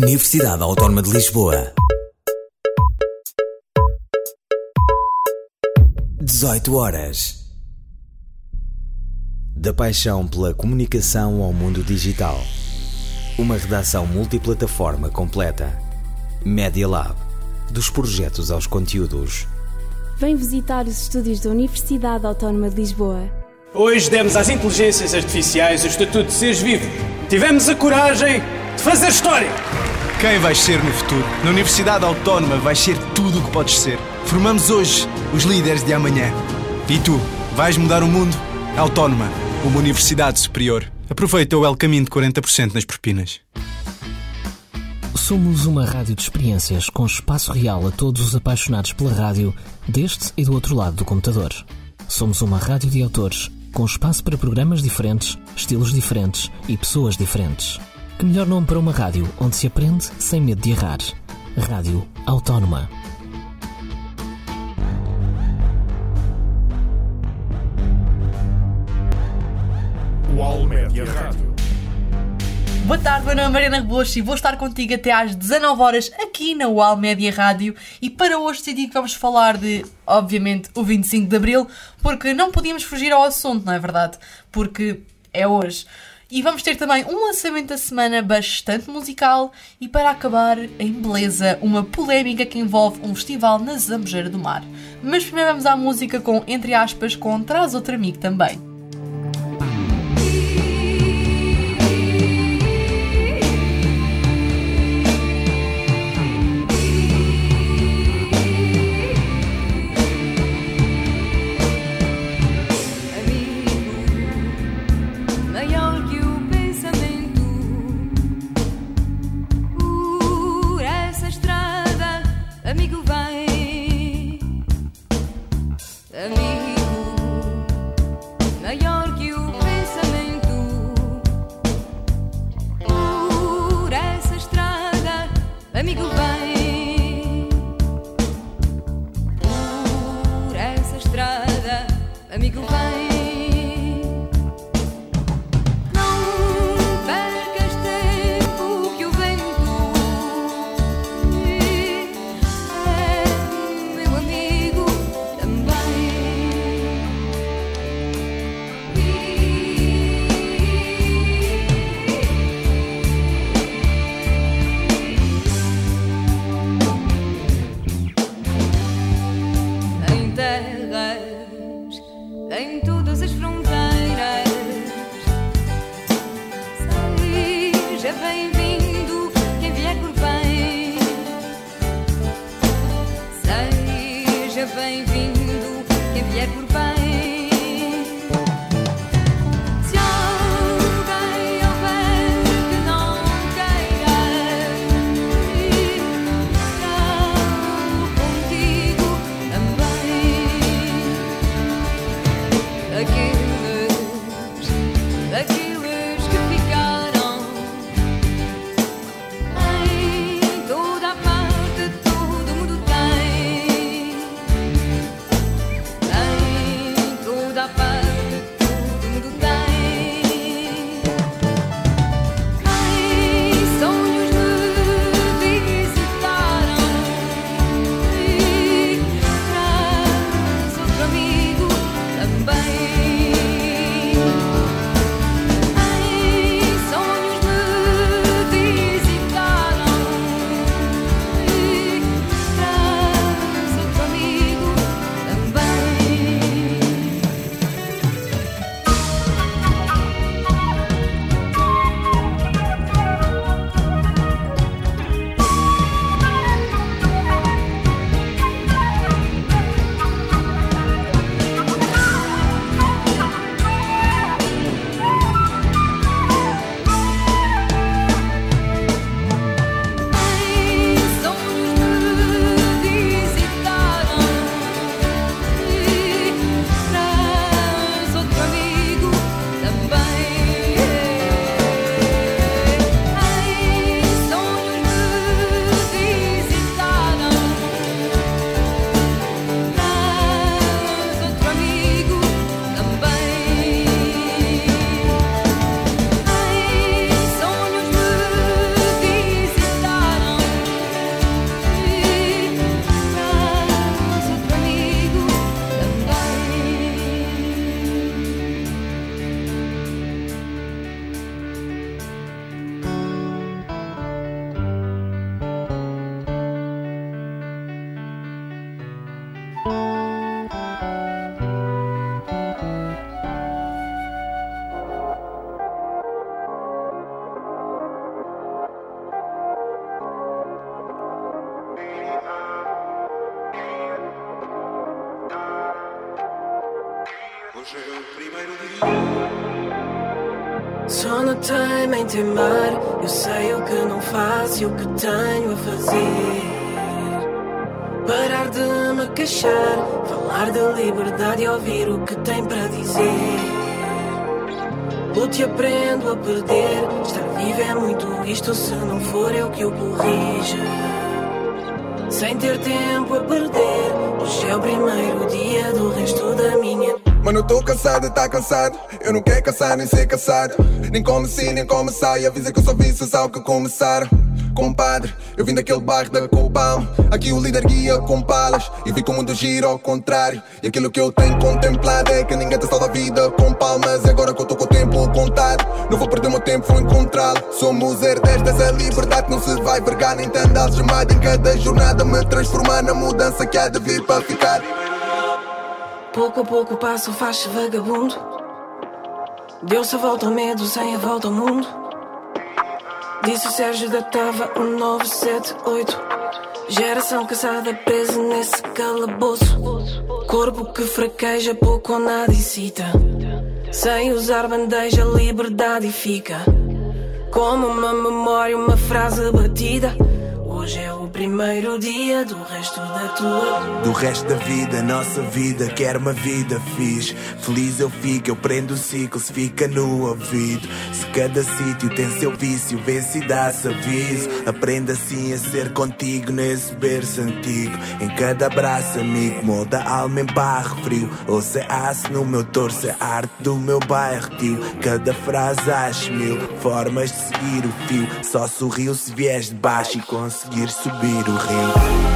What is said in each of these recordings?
Universidade Autónoma de Lisboa. 18 horas. Da paixão pela comunicação ao mundo digital. Uma redação multiplataforma completa. Media Lab. Dos projetos aos conteúdos. Vem visitar os estúdios da Universidade Autónoma de Lisboa. Hoje demos às inteligências artificiais o estatuto de seres vivos. Tivemos a coragem de fazer história. Quem vais ser no futuro? Na Universidade Autónoma vais ser tudo o que podes ser. Formamos hoje os líderes de amanhã. E tu, vais mudar o mundo? Autónoma, uma universidade superior. Aproveita o El Caminho de 40% nas propinas. Somos uma rádio de experiências com espaço real a todos os apaixonados pela rádio, deste e do outro lado do computador. Somos uma rádio de autores, com espaço para programas diferentes, estilos diferentes e pessoas diferentes. Que melhor nome para uma rádio onde se aprende sem medo de errar? Rádio Autónoma. UAL Média Rádio. Boa tarde, meu nome é Mariana Rebouças e vou estar contigo até às 19 horas aqui na UAL Média Rádio. E para hoje decidi que vamos falar de, obviamente, o 25 de Abril, porque não podíamos fugir ao assunto, não é verdade? Porque é hoje. E vamos ter também um lançamento da semana bastante musical e, para acabar em beleza, uma polémica que envolve um festival na Zambujeira do Mar. Mas primeiro vamos à música com, entre aspas, com Traz Outro Amigo também. Em Só no time em teimar, eu sei o que não faço e o que tenho a fazer. Parar de me queixar, falar de liberdade e ouvir o que tem para dizer. Luto e aprendo a perder, estar vivo é muito isto, se não for eu que o corrija. Sem ter tempo a perder, hoje é o primeiro dia do resto da minha. Mano, eu tô cansado, tá cansado. Eu não quero caçar nem ser caçado. Nem como sim, nem como sai. Avisa que eu só vi se sabe que começar. Compadre, eu vim daquele bairro da Copão. Aqui o líder guia com palas e vi que o mundo gira ao contrário. E aquilo que eu tenho contemplado é que ninguém te salva a vida com palmas. E agora que eu tô com o tempo contado, não vou perder o meu tempo, vou encontrá-lo. Somos herdeiros dessa liberdade que não se vai vergar. Nem tanto algemado em cada jornada, me transformar na mudança que há de vir para ficar. Pouco a pouco passo, faz-se vagabundo. Deu-se a volta ao medo, sem a volta ao mundo. Disse o Sérgio da Tava, 1978. Geração cansada, presa nesse calabouço. Corpo que fraqueja, pouco ou nada excita. Sem usar bandeja, liberdade fica. Como uma memória, uma frase batida. Hoje é o primeiro dia do resto da tua. Do resto da vida, nossa vida, quero uma vida fixe. Feliz eu fico, eu prendo o ciclo, se fica no ouvido. Se cada sítio tem seu vício, vê-se e dá-se aviso. Aprenda assim a ser contigo nesse berço antigo. Em cada abraço amigo, molda a alma em barro frio. Ou se aço no meu torso, é arte do meu bairro tio. Cada frase acho mil formas de seguir o fio. Só sorriu se vies de baixo e conseguir subir o rio.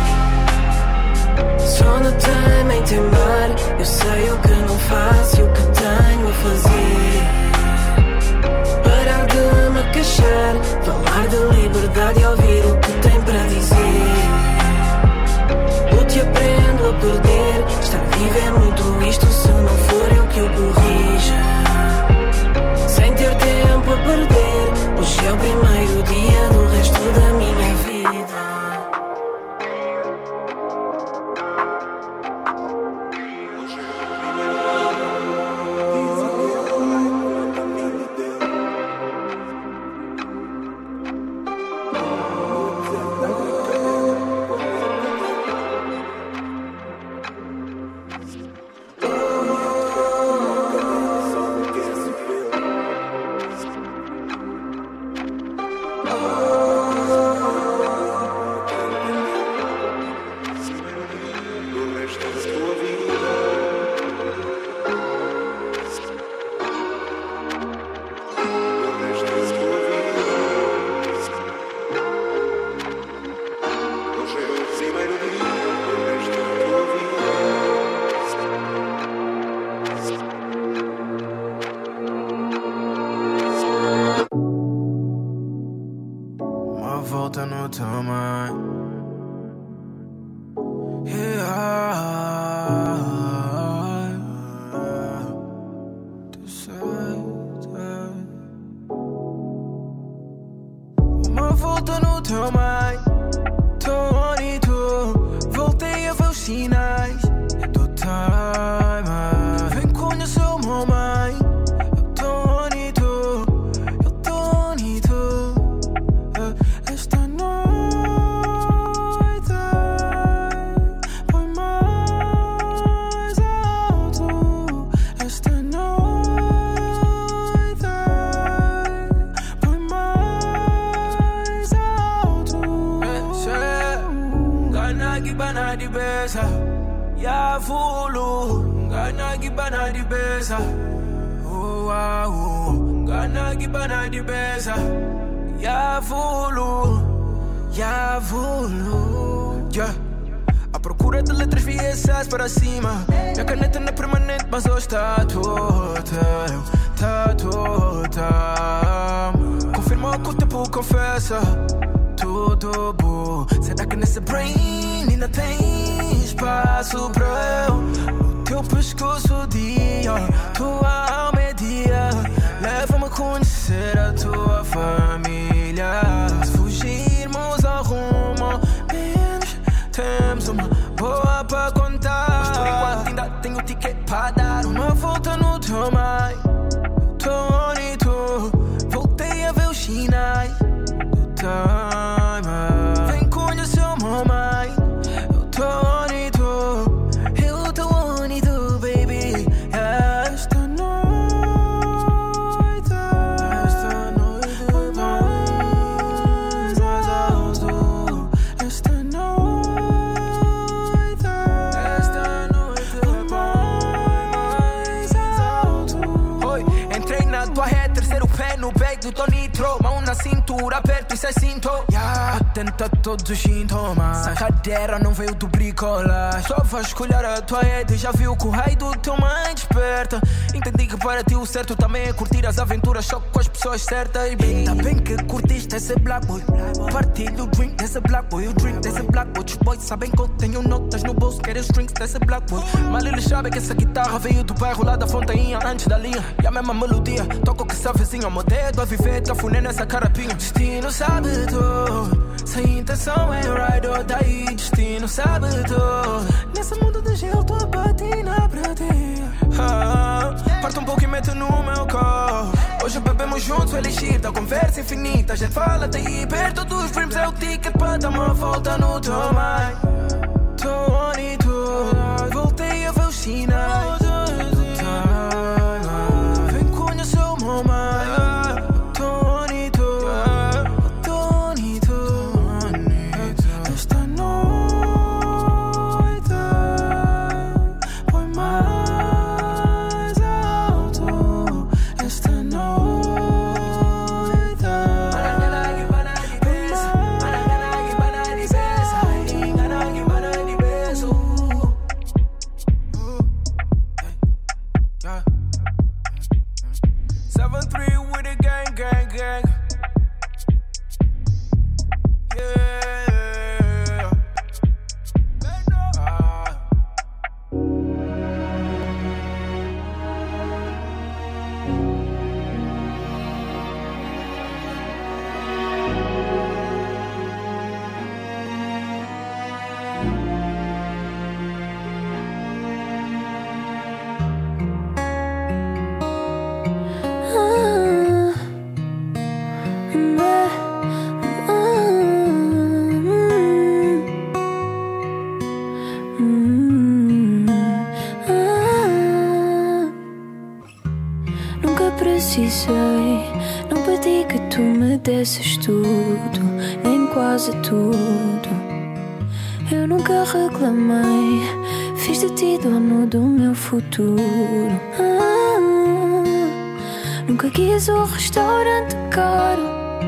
Só no time em teimar, eu sei o que não faço e o que tenho a fazer. Parar de me queixar, falar de liberdade e ouvir o que tem para dizer. Luto e aprendo a perder, estar vivo é muito isto, se não for eu que o corrija. Sem ter tempo a perder, hoje é o primeiro dia do resto da minha vida. À procura de letras VSS para cima. Minha caneta não é permanente, mas hoje está total. Confirma o que o tempo confessa. Tudo bom. Será que nesse brain ainda tem espaço para eu? No teu pescoço dia, tua alma é dia. Leva-me a conhecer a tua família. Se fugirmos ao rumo, menos temos uma boa para contar. Mas por enquanto ainda tenho ticket para dar uma volta no teu mar. cintura, aperto e sai sinto. Atenta a todos os sintomas. A cadeira não veio do bricolage. Só vais escolher a tua head. Já viu que o raio do teu mãe desperta. Entendi que para ti o certo também é curtir as aventuras só com as pessoas certas. Ainda bem que curtiste esse black boy. Partilho o drink desse black boy. O drink desse black boy. Os boys sabem que eu tenho notas no bolso. Quero os drinks desse black boy. Mal eles sabem que essa guitarra veio do bairro lá da Fontainha. Antes da linha e a mesma melodia. Toco que essa vizinha. Meu dedo a viver, cafuné nessa carapinha. Destino sabe tudo. Sem intenção é ride or die. Destino sabe tudo. Nesse mundo de gelo tô a patinar pra ti. Parte um pouco e mete no meu corpo. Hoje bebemos juntos o elixir da conversa infinita. A gente fala até aí perto dos dreams. É o ticket para dar uma volta no teu mind. Tô on e tu. Voltei a ver os sinais. Vem conhecer o meu mind. Tô on e tu. Tô on e tu. Esta noite foi mais alto. Esta noite precisei, não pedi que tu me desses tudo, nem quase tudo. Eu nunca reclamei, fiz de ti dono do meu futuro. Nunca quis um restaurante caro,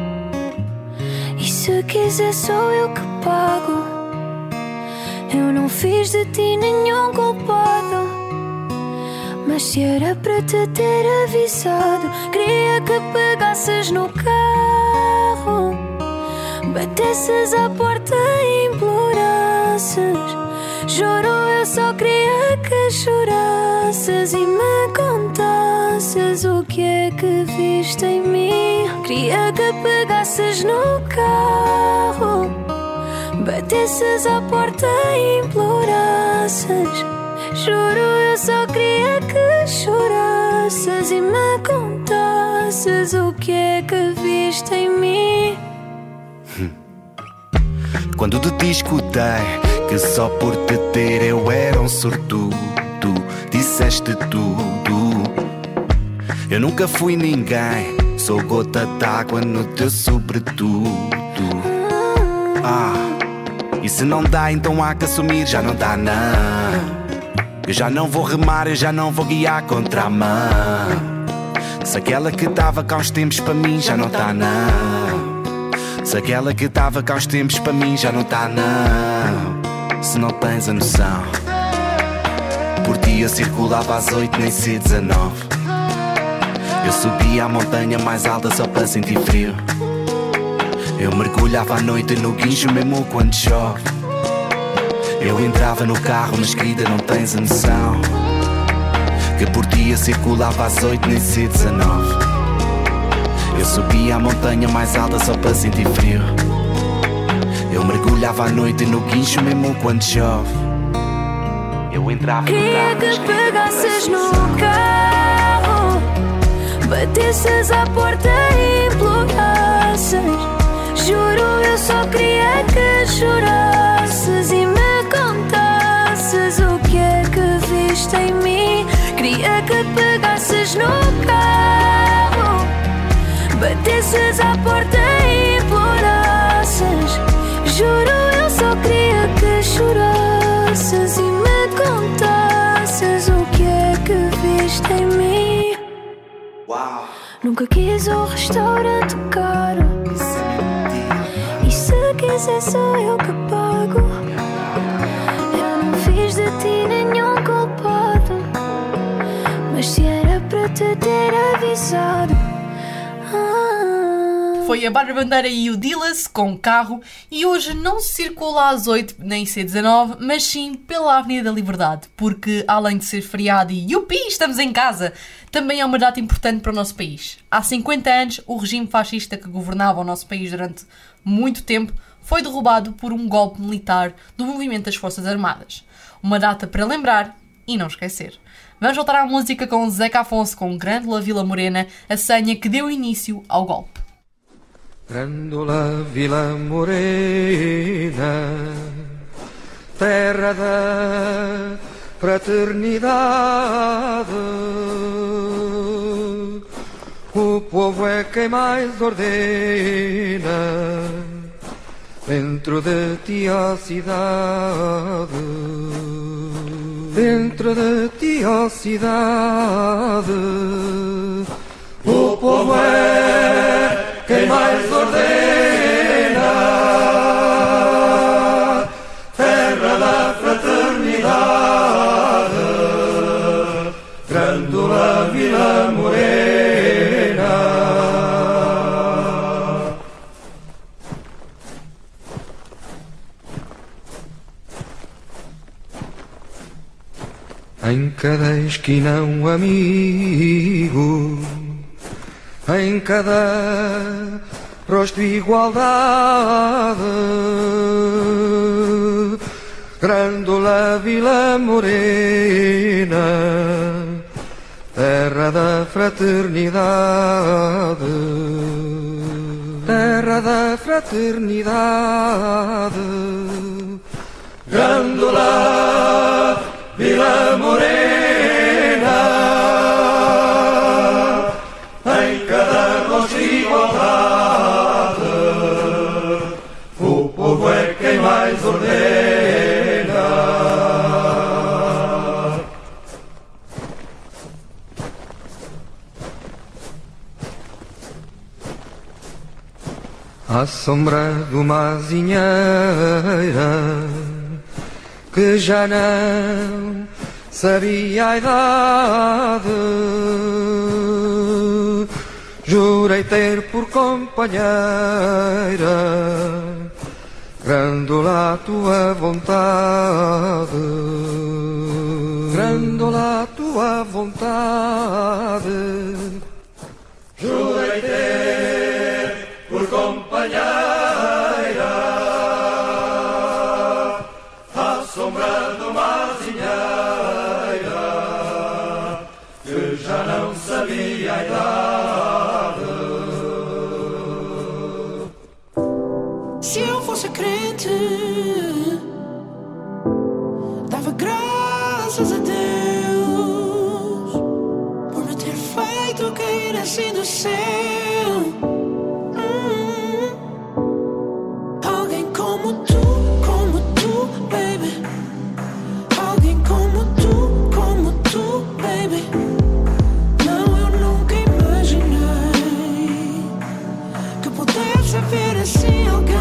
e se quiser sou eu que pago. Eu não fiz de ti nenhum culpado, mas se era para te ter avisado, queria que pegasses no carro, batesses à porta e implorasses. Juro, eu só queria que chorasses e me contasses o que é que viste em mim. Queria que pegasses no carro, batesses à porta e implorasses. Juro, eu só queria que chorasses e me contasses o que é que viste em mim. Quando te escutei que só por te ter eu era um sortudo, disseste tudo. Eu nunca fui ninguém, sou gota d'água no teu sobretudo. E se não dá, então há que assumir, já não dá não. Eu já não vou remar, eu já não vou guiar contra a mão. Se aquela que estava cá uns tempos para mim já não está não. Se aquela que estava cá uns tempos para mim já não está não. Se não tens a noção, por ti eu circulava às 8 nem sei 19. Eu subia a montanha mais alta só para sentir frio. Eu mergulhava à noite no guincho mesmo quando chove. Eu entrava no carro, mas querida não tens a noção, que por ti eu circulava às 8 nem sei 19. Eu subia a montanha mais alta só para sentir frio. Eu mergulhava à noite no guincho mesmo quando chove. Eu entrava no carro, queria que pegasses no carro, batesses à porta e implorasses. Juro, eu só queria que chorasses e me contasses o que é que viste em mim. Queria que pegasses no carro, batesses à porta e implorasses. Juro, eu só queria que chorasses e me contasses o que é que viste em mim. Uau. Nunca quis um restaurante caro, graça sou eu que pago. Eu não fiz de ti nenhum culpado, mas se era para te ter avisado. Foi a Bárbara Bandeira e o Dillas com Carro, e hoje não se circula às 8 nem C19, mas sim pela Avenida da Liberdade, porque além de ser feriado e yupi, estamos em casa, também é uma data importante para o nosso país. Há 50 anos, o regime fascista que governava o nosso país durante muito tempo foi derrubado por um golpe militar do movimento das Forças Armadas. Uma data para lembrar e não esquecer. Vamos voltar à música com Zeca Afonso com Grândola Vila Morena, a senha que deu início ao golpe. Grândola Vila Morena, terra da fraternidade, o povo é quem mais ordena, dentro de ti a cidade, dentro de ti a cidade, o povo é quem mais ordena, terra da fraternidade, Grândola Vila Morena. Em cada esquina um amigo, em cada rosto igualdade, Grândola Vila Morena, terra da fraternidade, terra da fraternidade, Grândola Vila Morena. O povo é quem mais ordena. À sombra de uma azinheira que já não sabia a idade, jurei ter por companheira Grândola a tua vontade, Grândola a tua vontade, jurei ter por companheira à sombra de uma azinheira que já não sabia a idade. Se eu fosse crente, dava graças a Deus por me ter feito cair assim do céu. Alguém como tu, baby. Alguém como tu, baby. Não, eu nunca imaginei que pudesse haver assim alguém.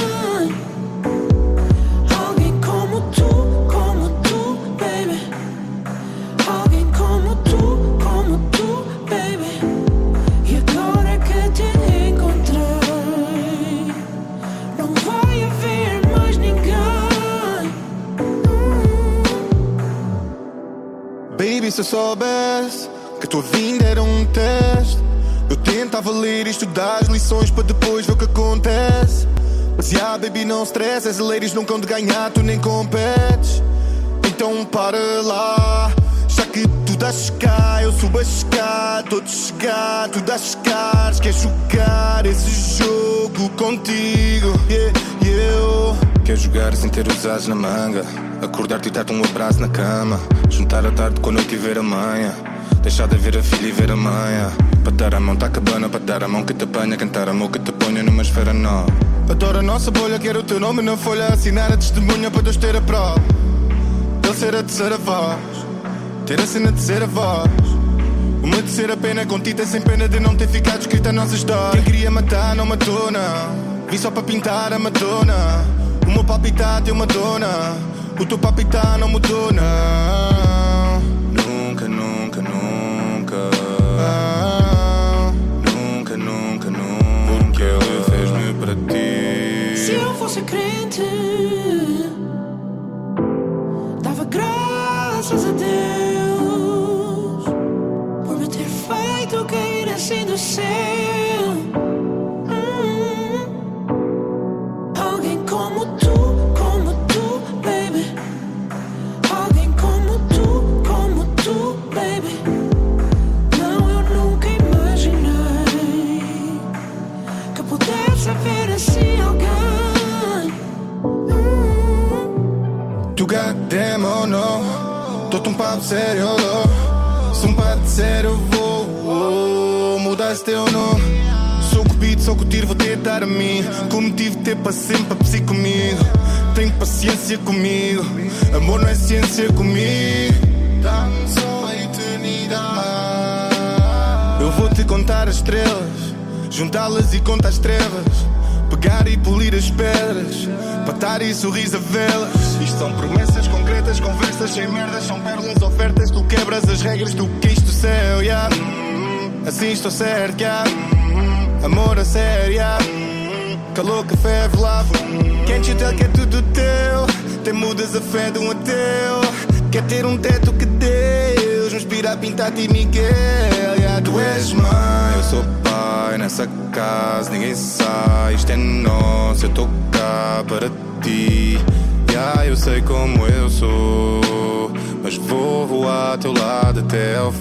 Se eu soubesse que a tua vinda era um teste, eu tentava ler e estudar as lições para depois ver o que acontece. Mas baby, não stress, as ladies nunca hão de ganhar, tu nem competes. Então para lá, já que tu dás cá, eu subo a chegar, todos chegar, tu dás caras, queres jogar esse jogo contigo, e eu quero jogar sem ter os ases na manga, acordar-te e dar-te um abraço na cama, juntar a tarde com a noite e ver a manhã, deixar de ver a filha e ver a mãe. Para dar a mão tá cabana, para dar a mão que te apanha, cantar a mão que te ponha numa esfera nova. Adoro a nossa bolha, quero o teu nome na folha, assinar a testemunha para Deus ter a prova. Ele ser a terceira voz, ter a cena de ser a voz. Uma terceira pena contigo é sem pena de não ter ficado escrita a nossa história. Quem queria matar não matou, não. vim só para pintar a Madonna. O meu palpitar tem uma dona, o teu palpitar não mudou, não. Nunca, nunca, nunca. Nunca, nunca, nunca. Porque ele fez-me para ti. Se eu fosse crente, dava graças a Deus por me ter feito cair assim do céu. Alguém como tu, baby. Alguém como tu, baby. Não, eu nunca imaginei que pudesse haver assim alguém. Tu goddamn, oh no. Dou-te um papo sério, oh. Se um papo sério eu vou mudar-se teu nome. Sou cupido, sou que o tiro vou tentar a mim. Como tive de ter para sempre a psi comigo. Tenho paciência comigo. Amor não é ciência comigo. Dá-me só a eternidade. Eu vou te contar as estrelas, juntá-las e contar as trevas, pegar e polir as pedras, patar e sorriso a velas. Isto são promessas concretas, conversas sem merdas. São pérolas, ofertas, tu quebras as regras. Tu quis do céu, yeah. Assim estou certo, yeah. Amor a sério, yeah. Calor, café, velavo. Can't you tell que é tudo teu? Tem mudas a fé de um ateu. Quer ter um teto que Deus me inspira a pintar-te Miguel, yeah. Tu és mãe, eu sou pai. Nessa casa ninguém sai. Isto é nosso, eu estou cá para ti. Yeah, eu sei como eu sou, mas vou voar ao teu lado até ao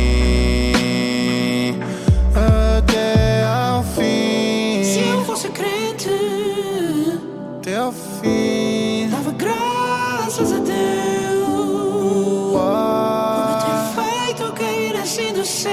fim. Até ao fim. Se eu fosse crente, até ao fim, dava graças a Deus por me ter feito cair assim do céu.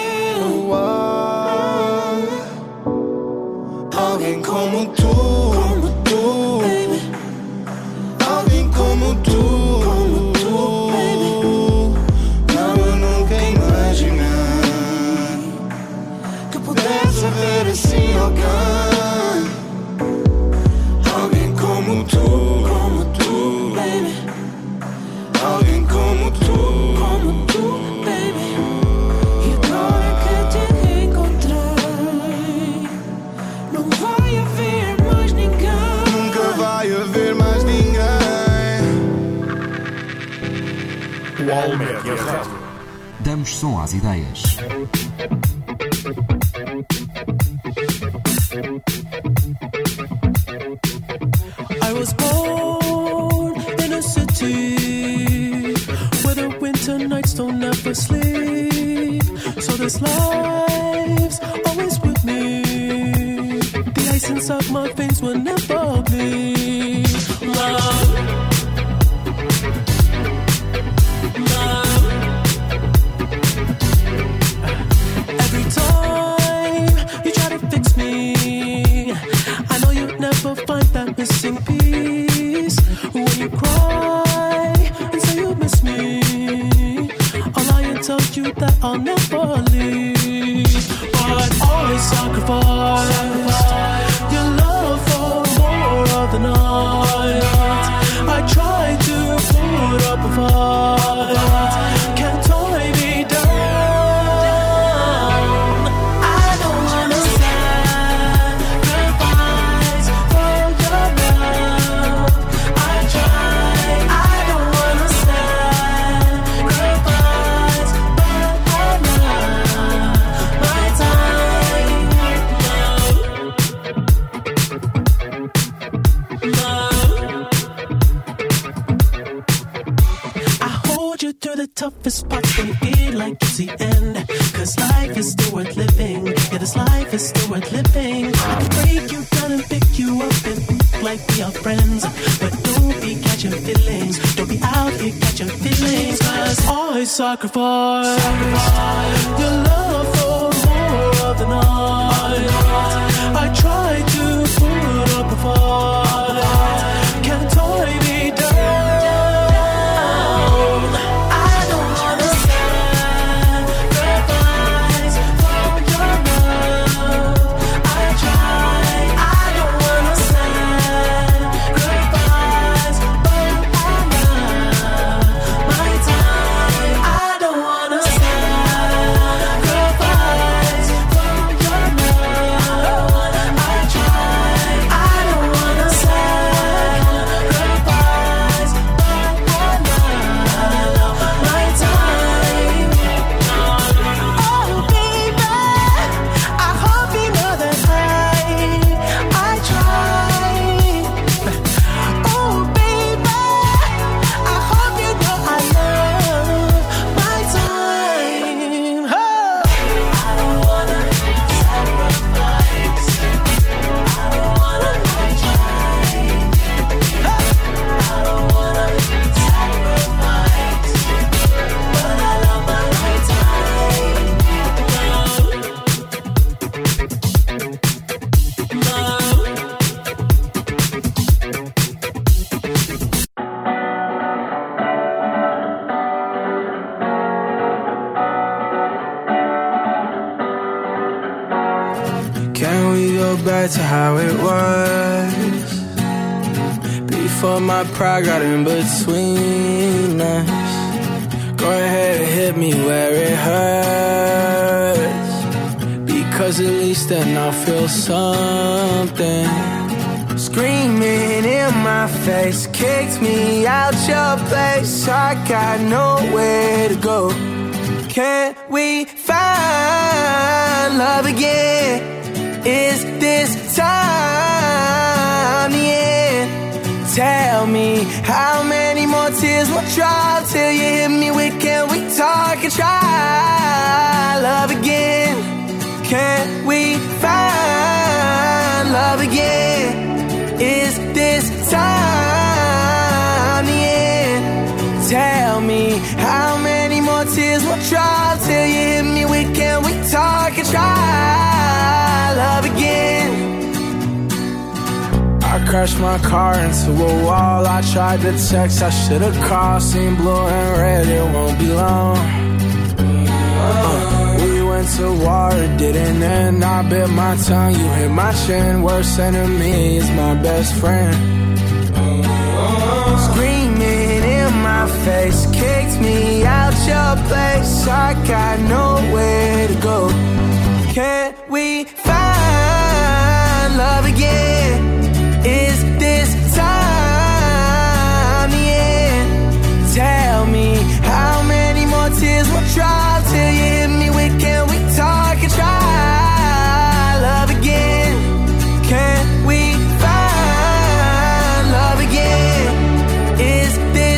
Alguém como tu, baby. Alguém como tu, baby. Não, eu nunca imaginei que pudesse haver assim alguém. Alguém como tu, baby. Alguém como tu, baby. E agora que te encontrei, não vai haver mais ninguém. Nunca vai haver mais ninguém. UOL Média Rádio. Damos som às ideias. I was born in a city where the winter nights don't ever sleep. So this life's always with me. The ice inside my veins will never bleed. Love. Every time you try to fix me, I know you'll never find that missing piece. When you cry and say you miss me, I'll lie and tell you that I'll never leave. But always sacrifice your love for more of the night. I try to put up a fight, can't tie me down. I don't wanna sacrifice for your love. I try. I don't wanna sacrifice for my time. Love. I hold you through the toughest parts when you feel like it's the end. Cause life is still worth living. Yeah, this life is still worth living. I can break you down and pick you up and think like we are friends. But don't be catching feelings. Don't be out here catching feelings. Cause I sacrifice your love for more of the night. I try to put up a fight, can't tie me down. I don't wanna sacrifice for your love. I try. I don't wanna for my pride got in between us. Go ahead and hit me where it hurts, because at least then I'll feel something. Screaming in my face, kicked me out your place. I got nowhere to go. Can we find love again? Is this time the end? Tell me how many more tears will drop till you hit me with can we talk and try love again? Can we find love again? Is this time the end? Tell me how many more tears will drop till you hit me with can we talk and try love again? I crashed my car into a wall. I tried to text, I should've called. Seen blue and red, it won't be long. We went to war, it didn't end. I bit my tongue, you hit my chin. Worst enemy is my best friend. Screaming in my face, kicked me out your place. I got nowhere to go. Can we find love again? Is this time the end? Tell me how many more tears will drop till you hit me with can we talk and try love again? Can we find love again? Is this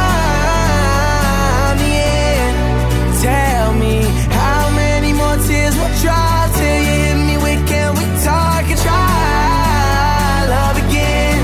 time the end? Tell me how many more tears will drop till you hit me with can we talk and try love again?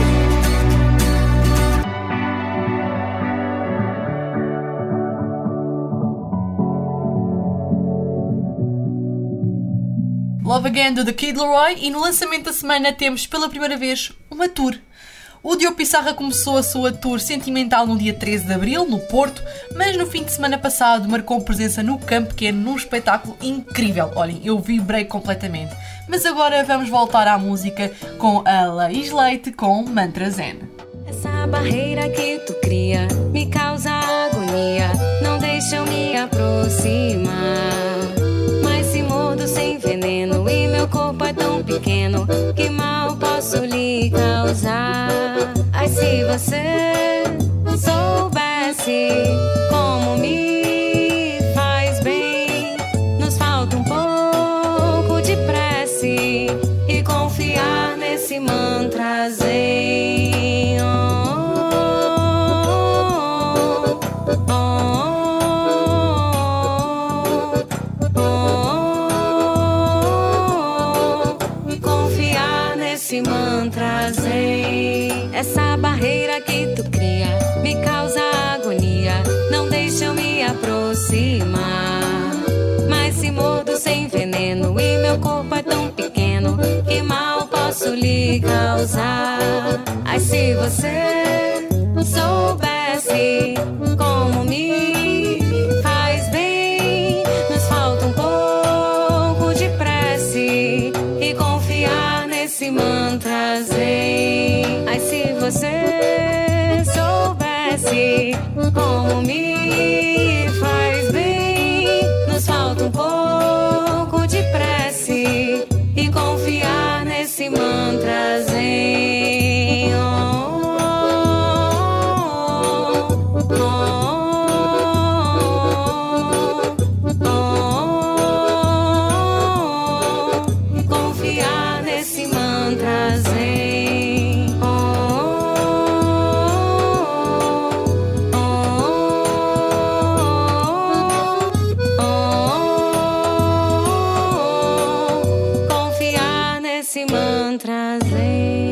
Love Again do The Kid Laroi, e no lançamento da semana temos pela primeira vez uma tour. O Diogo Pissarra começou a sua tour sentimental no dia 13 de Abril, no Porto, mas no fim de semana passado marcou presença no Campo Pequeno num espetáculo incrível. Olhem, eu vibrei completamente. Mas agora vamos voltar à música com a Laís Leite com Mantra Zen. Essa barreira que tu cria me causa agonia, não deixa eu me aproximar. Mas se mordo sem veneno e meu corpo é tão pequeno, que mal posso lhe causar? Ai, se você soubesse como me faz bem, nos falta um pouco de prece e confiar nesse mantra zen. Mantra zen. Essa barreira que tu cria me causa agonia, não deixa eu me aproximar. Mas se mordo sem veneno e meu corpo é tão pequeno, que mal posso lhe causar? Ai, se você soubesse como me faz bem, nos falta um pouco de prece e confiar nesse mantra zen. Ai, se você soubesse como me faz bem, nos falta um pouco de prece e confiar nesse mantra zen. Confiar nesse mantra zen. Confiar nesse mantra zen.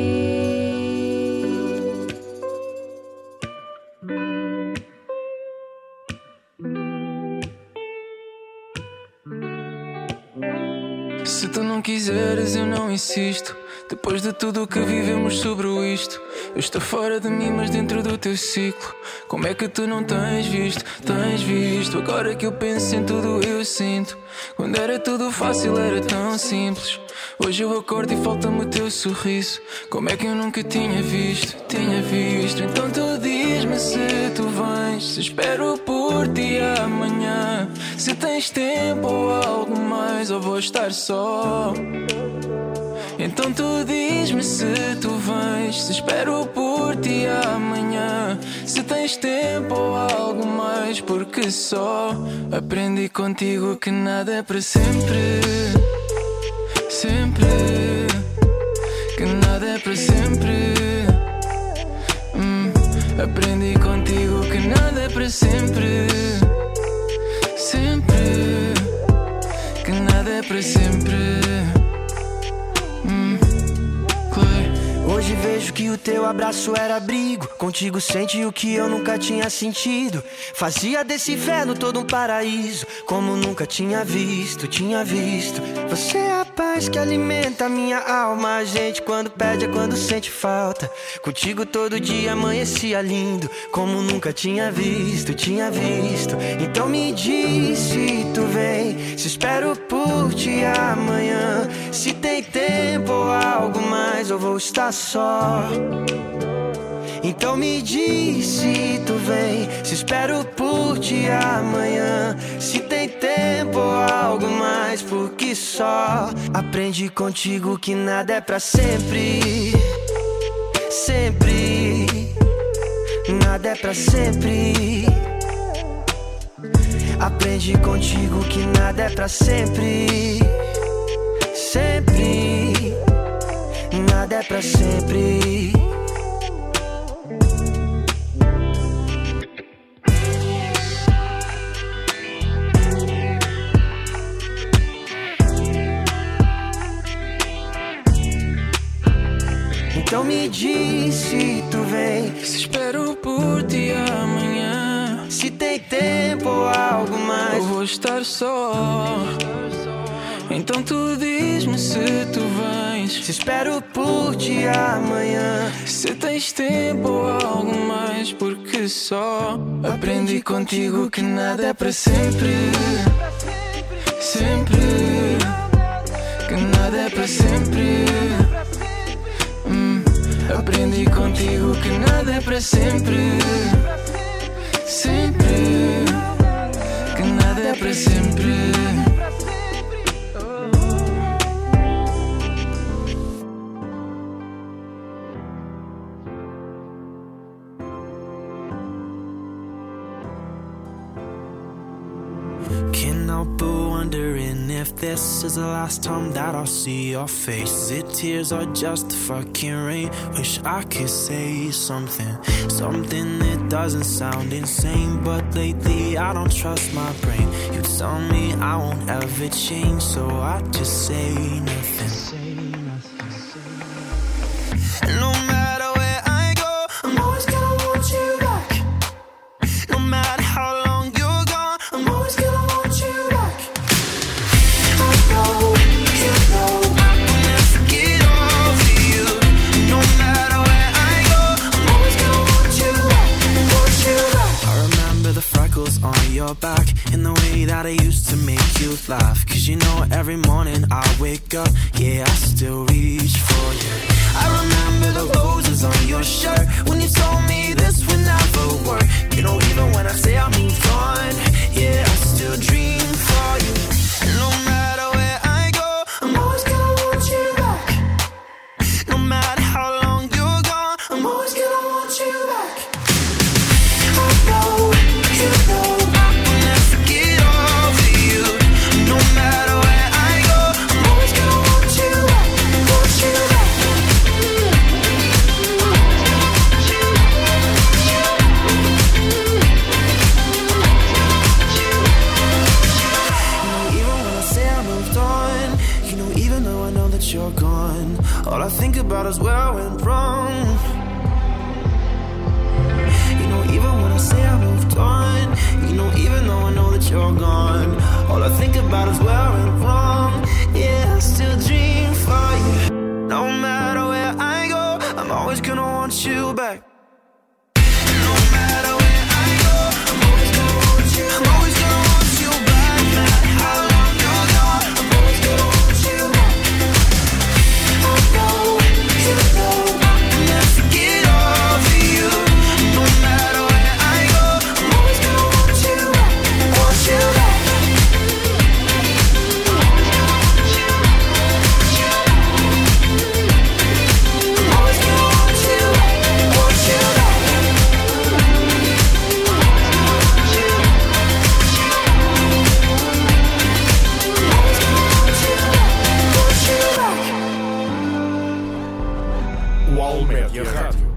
Se tu não quiseres, eu não insisto. Depois de tudo o que vivemos sobre isto, eu estou fora de mim, mas dentro do teu ciclo. Como é que tu não tens visto? Tens visto? Agora que eu penso em tudo eu sinto. Quando era tudo fácil era tão simples. Hoje eu acordo e falta-me o teu sorriso. Como é que eu nunca tinha visto? Então tu diz-me se tu vens, se espero por ti amanhã, se tens tempo ou algo mais, ou vou estar só. Então tu diz-me se tu vens, se espero por ti amanhã, se tens tempo ou algo mais, porque só aprendi contigo que nada é para sempre. Sempre, que nada é para sempre. Aprendi contigo que nada é para sempre. Sempre, que nada é para sempre. Hoje vejo que o teu abraço era abrigo. Contigo senti o que eu nunca tinha sentido. Fazia desse inferno todo um paraíso, como nunca tinha visto. Você é a paz que alimenta a minha alma. A gente quando pede é quando sente falta. Contigo todo dia amanhecia lindo, como nunca tinha visto. Então me diz se tu vem, se espero por ti amanhã, se tem tempo ou algo mais, eu vou estar só. Então me diz se tu vem, se espero por ti amanhã, se tem tempo ou algo mais, porque só aprendi contigo que nada é pra sempre. Sempre, nada é pra sempre. Aprendi contigo que nada é pra sempre. Sempre, nada é pra sempre. Então me diz se tu vem, se espero por ti amanhã, se tem tempo ou algo mais, eu vou estar só. Então tu diz-me se tu vens, se espero por ti amanhã, se tens tempo ou algo mais, porque só aprendi contigo que nada é para sempre. Sempre, que nada é para sempre. Aprendi contigo que nada é para sempre. Sempre, que nada é para sempre. Can't help but wondering if this is the last time that I'll see your face. Is it tears or just the fucking rain? Wish I could say something that doesn't sound insane, but lately I don't trust my brain. You tell me I won't ever change, so I just say nothing. No matter where I go, I'm always gonna want you back. No matter how long you're gone, I'm always gonna want you back. I know, you know, I will never get over you. No matter where I go, I'm always gonna want you back. I remember the freckles on your back and the way that I used to make you laugh. Cause you know every morning I wake up, yeah, I still reach for you. I remember the roses on your shirt when you told me this would never work. You know, even when I say I moved on, yeah, I still dream for you. And no matter where I go, I'm always gonna want you back. No matter how long you're gone, I'm always gonna want you back. I know, you know, I will never get over you. No matter where I go, I'm always gonna want you back. Want you back. You're gone. All I think about is where I went wrong. You know, even when I say I moved on, you know, even though I know that you're gone, all I think about is where I went wrong. Yeah, I still dream for you. No matter always gonna want you back. UAL Média Rádio.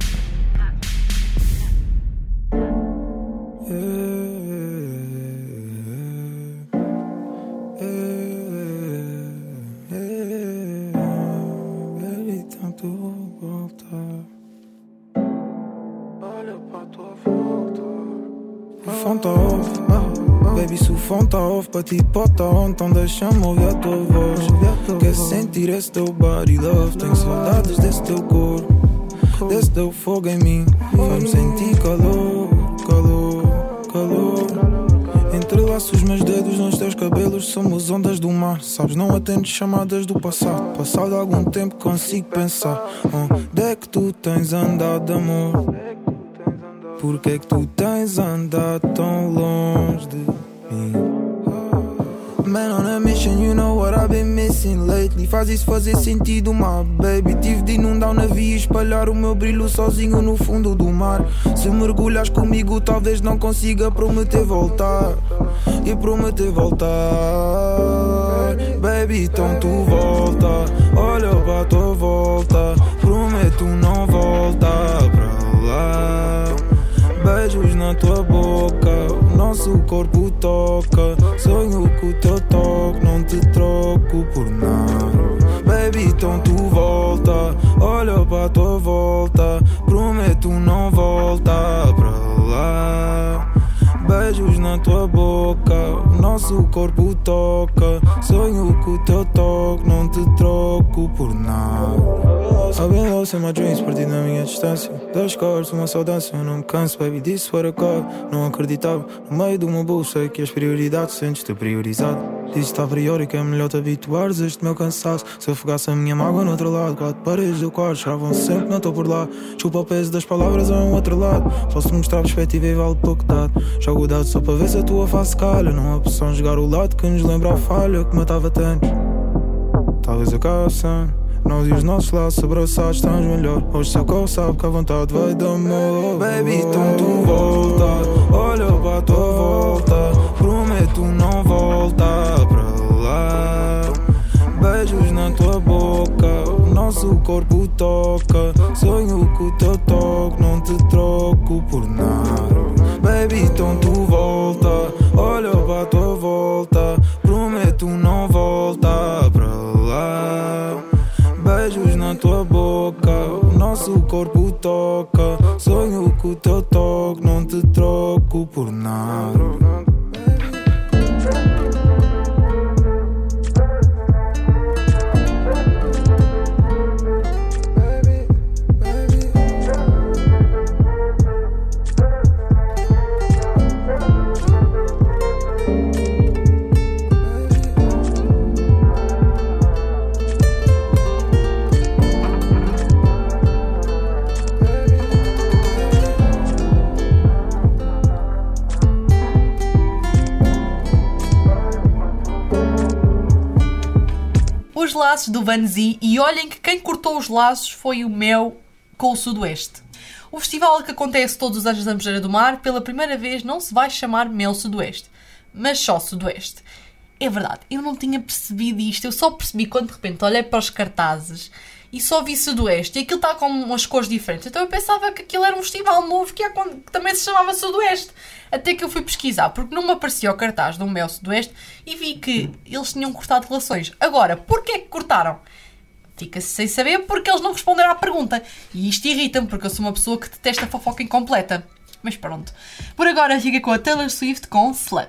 Fão tá off, baby, se o fão tá off, pra ti pode tá on, então deixa-me ouvir a tua voz. Quer sentir esse teu body love, tenho saudades desse teu corpo, desse teu fogo em mim, faz-me sentir calor, calor, calor. Entrelaço os meus dedos nos teus cabelos, somos ondas do mar, sabes, não atendo chamadas do passado. Passado algum tempo consigo pensar, onde é que tu tens andado, amor? Por que é que tu tens andado tão longe de mim? Man on a mission, you know what I've been missing lately. Faz isso fazer sentido, my baby. Tive de inundar o navio e espalhar o meu brilho sozinho no fundo do mar. Se mergulhas comigo, talvez não consiga prometer voltar. E prometer voltar. Baby, então tu volta. Olha para a tua volta. Prometo não voltar para lá. Beijos na tua boca, o nosso corpo toca. Sonho com o teu toque, não te troco por nada. Baby, então tu volta, olha para a tua volta. Prometo não voltar para lá. Beijos na tua boca, o nosso corpo toca. Sonho com o teu toque, não te troco por nada. I've been lost in my dreams, perdido na minha distância. Das cores, uma saudade, eu não me canso. Baby, disse para cá, não acreditava. No meio do meu bolso, sei que as prioridades sentes-te priorizado. Disse-te a priori que é melhor te habituares a este meu cansaço. Se afogasse a minha mágoa no outro lado, quatro paredes do quarto choravam sempre, não estou por lá. Chupa o peso das palavras a um outro lado. Posso mostrar perspectiva e vale pouco dado. Jogo o dado só para ver se a tua face calha. Não há opção de jogar o lado que nos lembra a falha que matava tanto. Talvez a caça. Nós e os nossos laços abraçados estamos melhor. Hoje só que eu sabe que a vontade vai de amor. Baby, então tu volta, olha para a tua volta. Prometo não voltar para lá. Beijos na tua boca, o nosso corpo toca. Sonho com o teu toque, não te troco por nada. Baby, então tu volta, olha para a tua volta. Prometo não voltar para lá. Beijos na tua boca, o nosso corpo toca. Sonho com o teu toque, não te troco por nada. Os laços do Vanzi, e olhem que quem cortou os laços foi o Mel com o Sudoeste. O festival que acontece todos os anos na Moreira do Mar, pela primeira vez não se vai chamar Mel Sudoeste, mas só Sudoeste. É verdade, eu não tinha percebido isto, eu só percebi quando de repente olhei para os cartazes e só vi Sudoeste, e aquilo está com umas cores diferentes, então eu pensava que aquilo era um festival novo que também se chamava Sudoeste, até que eu fui pesquisar, porque não me aparecia o cartaz do Mel Sudoeste e vi que eles tinham cortado relações. Agora, porquê que cortaram? Fica-se sem saber, porque eles não responderam à pergunta, e isto irrita-me, porque eu sou uma pessoa que detesta a fofoca incompleta. Mas pronto, por agora fica com a Taylor Swift com Slut.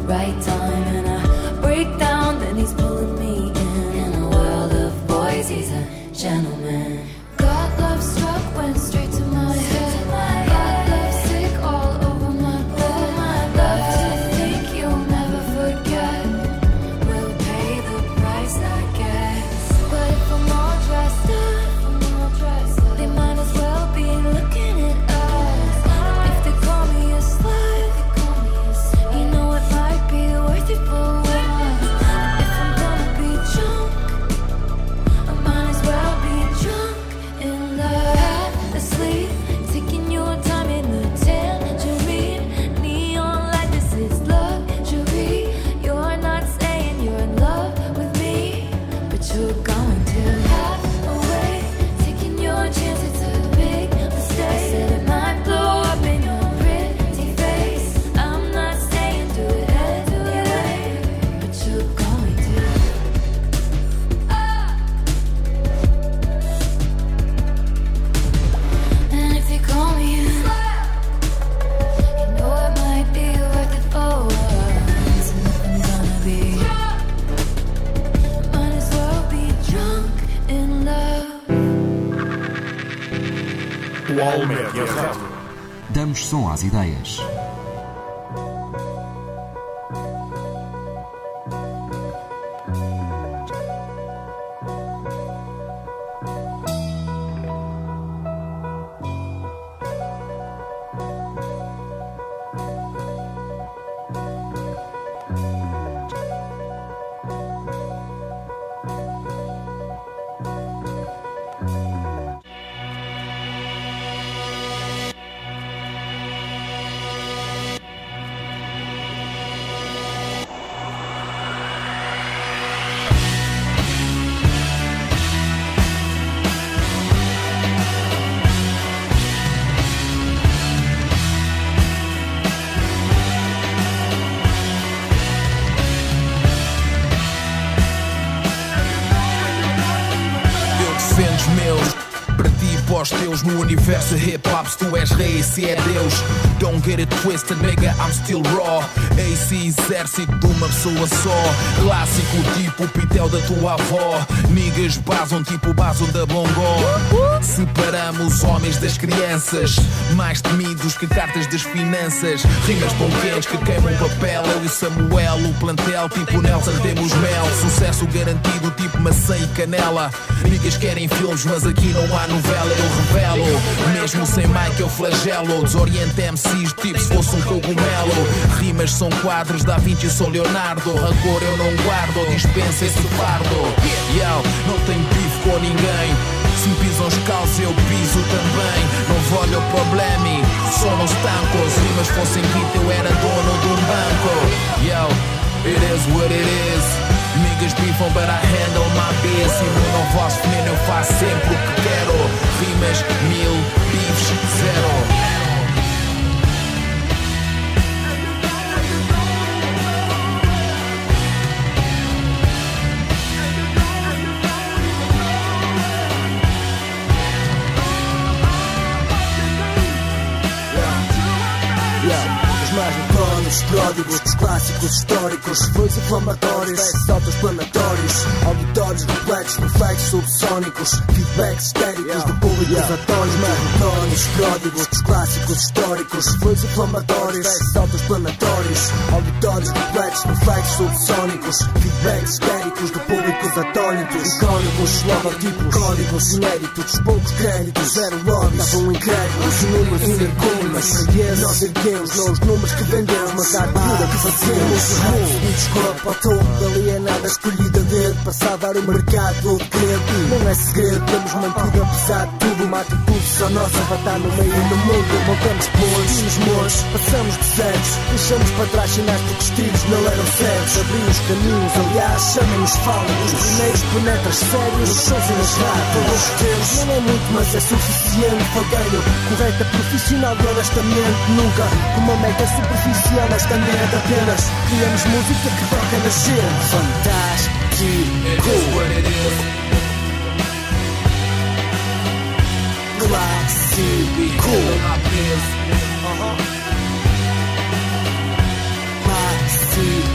right time and I break down, then he's pulling me in a world of boys, he's a gentleman. God love struck, went straight to my head. God love sick all over my bed. Love to think you'll never forget. We'll pay the price, I guess. But if I'm all dressed up, they might as well be looking at us. If they call me a slut, you know it might be worth it for once. And if I'm gonna be drunk, I might as well be drunk in love. Half asleep, taking your time in the tangerine. Neon light, this is luxury. You're not saying you're in love with me, but you're going to. Half away, taking your chance, it's a big mistake. I said it might blow up in your pretty face. I'm not saying do it anyway, but you're going to. And if they call me a slut, you know it might be worth it for once. And if I'm gonna be, I might as well be drunk in love. UOL Média Rádio. Damos som às ideias. Pós teus no universo hip-hop, se tu és rei, se é Deus. Don't get it twisted, nigga, I'm still raw. AC, exército de uma pessoa só. Clássico tipo o pitel da tua avó. Niggas basam tipo o baso da Bongó. Separamos homens das crianças, mais temidos que cartas das finanças. Rimas bom quentes que queimam papel. Eu e Samuel, o plantel tipo Nelson, temos mel. Sucesso garantido tipo maçã e canela. Niggas querem filmes, mas aqui não há novela. Eu revelo, mesmo sem mic eu flagelo. Desoriento MCs tipo se fosse um cogumelo. Rimas são quadros, Da Vinci eu sou Leonardo. Rancor eu não guardo, dispensa esse fardo. Yo, não tenho bife com ninguém. Se me pisam os calços eu piso também. Não voglio problemi, sono stanco. Se rimas fossem guita eu era dono de um banco. Yo, it is what it is. Niggas beefam but I handle my biz. E no vosso veneno eu faço sempre o que quero. Rimas 1000, beefs 0. Os pródigos, os clássicos históricos, reflões inflamatórios, versos autoexplanatórios, auditórios repletos de efeitos subsónicos, feedbacks histéricos do público atórios, maratórios, pródigos, os clássicos históricos, reflões inflamatórios, versos autoexplanatórios, auditórios repletos de efeitos subsónicos, feedbacks histéricos do público atónitos, icónicos, logotipos, códigos inéditos, poucos créditos, zero lobbies, estavam incréditos, números inarcúmeis, nós erguemos, não os números que vendemos, mas a cura que fazemos. E desculpa, estou alienada, escolhida de passar a dar o mercado de credo. Não é segredo, temos mantido apesar de tudo uma atitude só nossa para estar no meio do mundo. Montamos pontes nos montes, passamos desertos, deixamos para trás sinais porque os trilhos não eram certos. Abrimos caminhos, aliás, chamem-nos fálicos. Os primeiros penetras sérios, os sons e nas rádios. Deus não é muito, mas é suficiente. Fagueiro, correta, profissional e honestamente. Nunca com uma meta superficial esta merda apenas. Criamos música que toca nascer. Fantástico. Clássico. Clássico.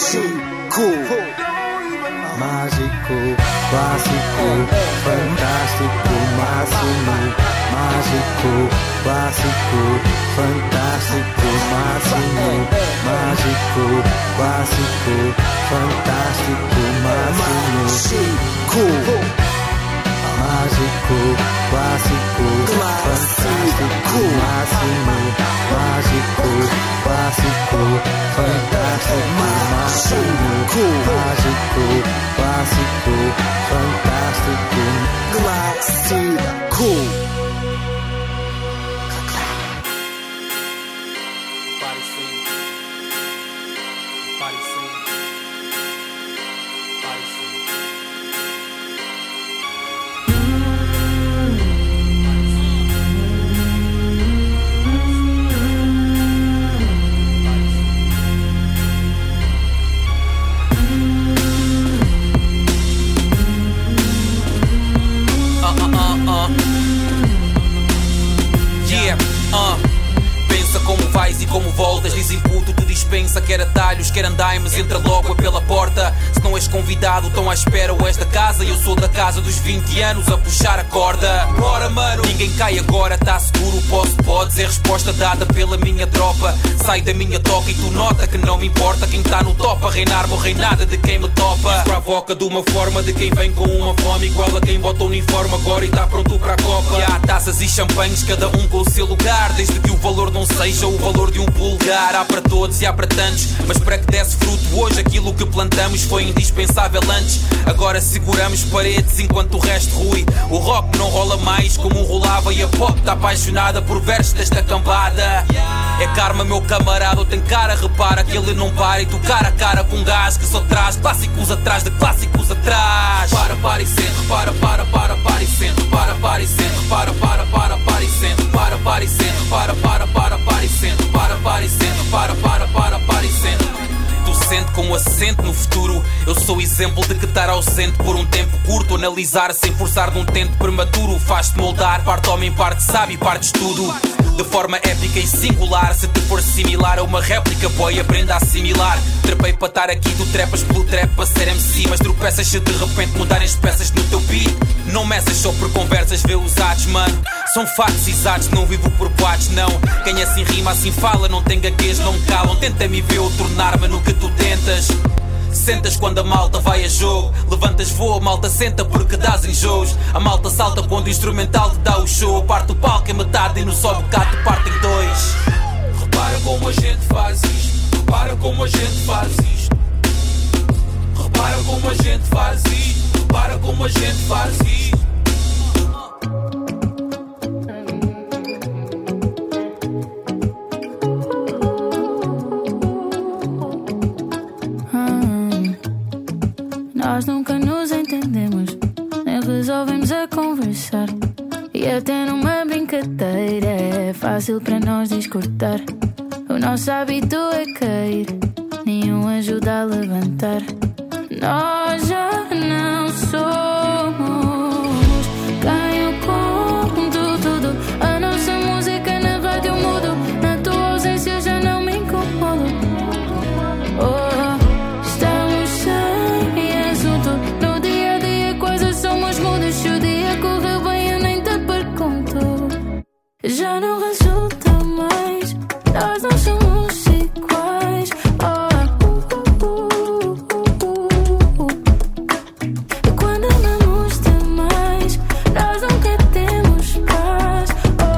mágico, mágico, clássico, fantástico, máximo, mágico, clássico, fantástico, máximo, mágico, clássico, fantástico, máximo, mágico, clássico, fantástico, máximo, mágico, clássico, fantástico, máximo, mágico, clássico, fantástico, clássico. Pensa como vais e como voltas. Dizem puto, tu dispensa. Quer atalhos, quer andaimes. Entra logo pela porta. Se não és convidado, estão à espera ou és da casa. Eu sou da casa dos 20 anos a puxar a corda. Bora mano, ninguém cai agora, tá seguro. Podes, é resposta dada pela minha tropa. Sai da minha toca e tu nota que não me importa quem tá no top a reinar, vou reinada de quem me topa. Isso provoca de uma forma de quem vem com uma fome igual a quem bota o uniforme agora e tá pronto para a copa. E há taças e champanhes, cada um com o seu lugar. Desde que o valor não seja o valor de um pulgar. Há para todos e há para tantos, mas para que desse fruto hoje aquilo que plantamos foi indispensável antes. Agora seguramos paredes enquanto o resto rui. O rock não rola mais como rolava e a pop tá apaixonada por versos desta cambada. É karma meu camarada, ou tem cara, repara que ele não para. E tu cara a cara com um gás que só traz clássicos atrás de clássicos atrás. Para e sente, para e sente, para e sente, para e sente, para e sente, para e sente, para e sente, para e sente. Tu sente com acento no futuro. Eu sou exemplo de que estar ausente por um tempo curto. Analisar sem forçar num tento prematuro. Faz-te moldar, parte homem, parte sábio, parte estudo. De forma épica e singular. Se te for similar a uma réplica, boy, aprenda a assimilar. Trepei para estar aqui, tu trepas pelo trap para ser MC. Mas tropeças se de repente mudarem as peças no teu beat. Não meças só por conversas, vê os atos, mano. São factos exatos, não vivo por boatos, não. Quem assim rima, assim fala, não tem gaguez, não me calam. Tenta-me ver ou tornar-me no que tu tentas. Sentas quando a malta vai a jogo. Levantas voo, a malta senta porque dás enjoos. A malta salta quando o instrumental te dá o show. Parte o palco em metade e no só bocado parte em dois. Repara como a gente faz isto. Repara como a gente faz isto. Repara como a gente faz isto. Repara como a gente faz isto. Nós nunca nos entendemos, nem resolvemos a conversar. E até numa brincadeira é fácil para nós discordar. O nosso hábito é cair, nenhum ajuda a levantar. Nós já não somos quem eu conto tudo. A nossa música na rádio mudo. Na tua ausência já não me incomodo. Estamos sem assunto. No dia a dia quase somos mudos. Se o dia correu bem eu nem te pergunto. Já não resulta mais. Nós não somos iguais. E quando amamos demais, nós nunca temos paz.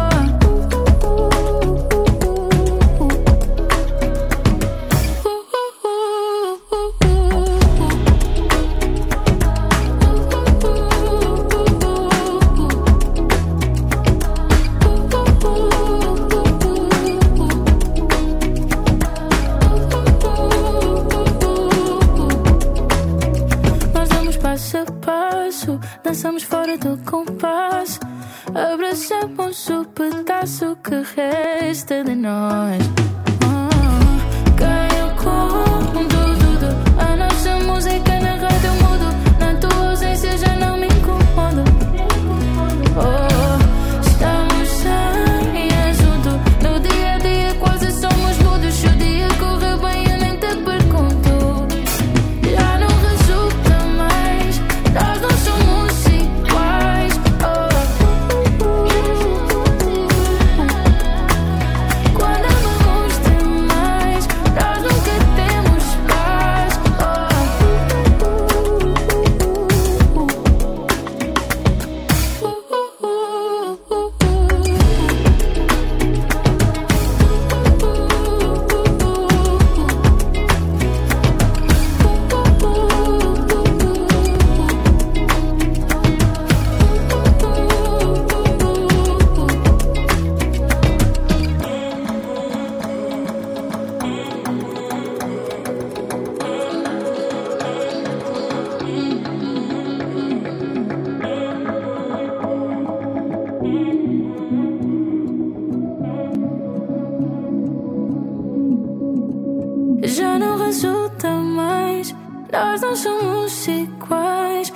Nós damos passo a passo, dançamos fora do compasso. Abraçamos o pedaço que resta de nós. Quem eu conto tudo. A nossa música na rádio mudo. Na tua ausência já não me incomodo. Estamos sem assunto. No dia a dia quase somos mudos. Se o dia correu bem eu nem te pergunto. nós não somos iguais.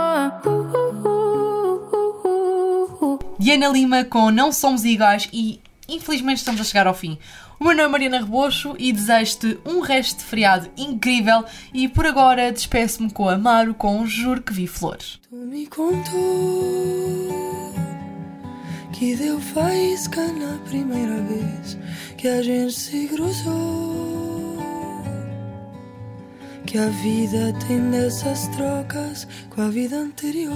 Diana Lima com Não Somos Iguais e infelizmente estamos a chegar ao fim. O meu nome é Mariana Rebocho e desejo-te um resto de feriado incrível e por agora despeço-me com Amaro com Juro que Vi Flores. Tu me contou que deu faísca na primeira vez que a gente se cruzou, que a vida tem dessas trocas com a vida anterior.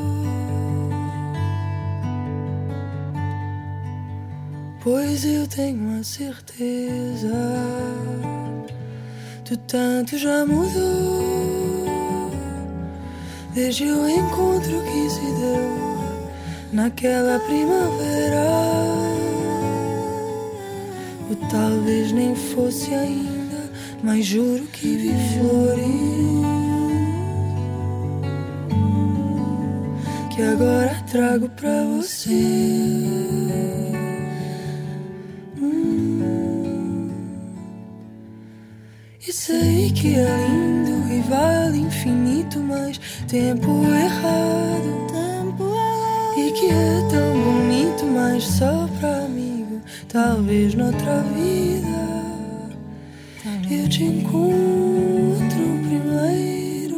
Pois eu tenho a certeza, tu tanto já mudou desde o encontro que se deu naquela primavera. Ou talvez nem fosse ainda, mas juro que vi flores que agora trago pra você. E sei que é lindo e vale infinito, mas tempo errado. E que é tão bonito, mas só pra amigo. Talvez noutra vida eu te encontro primeiro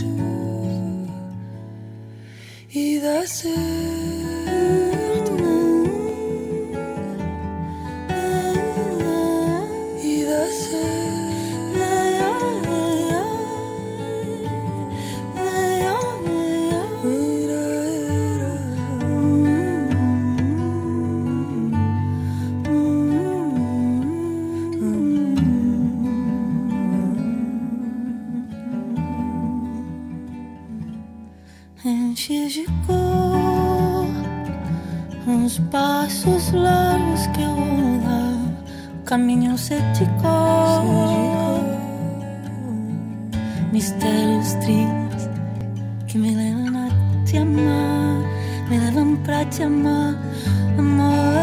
e dá certo. E dá certo. Enches de cor uns passos largos que eu vou dar, caminho cético, mistérios tristes que me levam a te amar, me levam pra te amar, amor.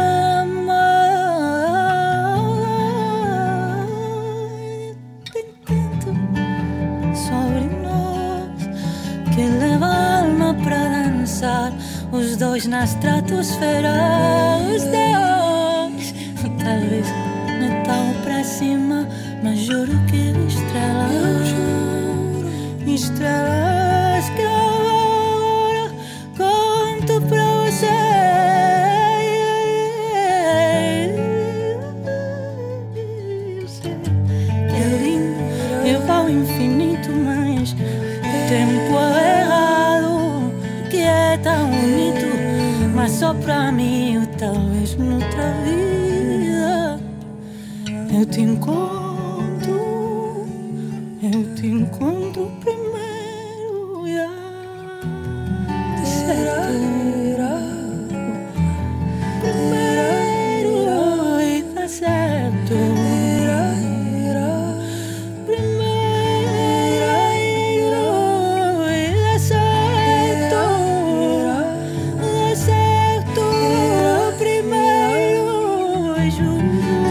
Os dois na estratosfera, os dois. Talvez não tão pra cima, mas juro que vi estrelas. Estrelas que agora conto pra você. Eu sei que é lindo, eu vou ao infinito, mas o tempo é errado, que é tão bonito, mas só pra mim, ou talvez noutra vida eu te encontro primeiro, primeiro e dá certo.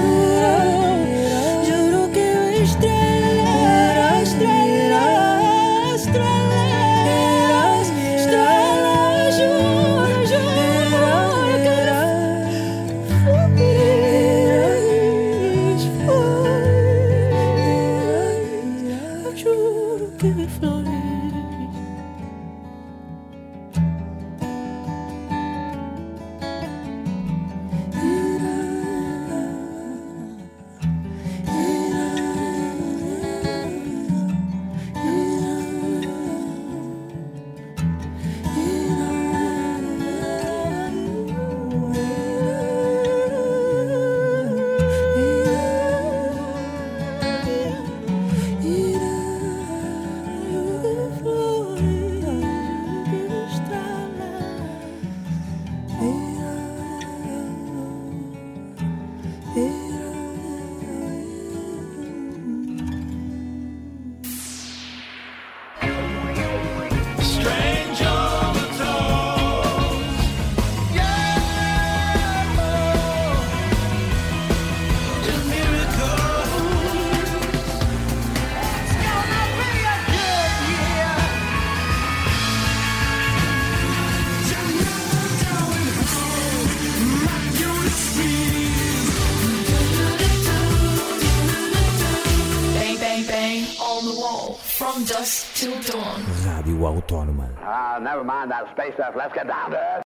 Juro que estrela, estrela. dusk till dawn. Rádio Autónoma. Never mind that space stuff. Let's get down to it.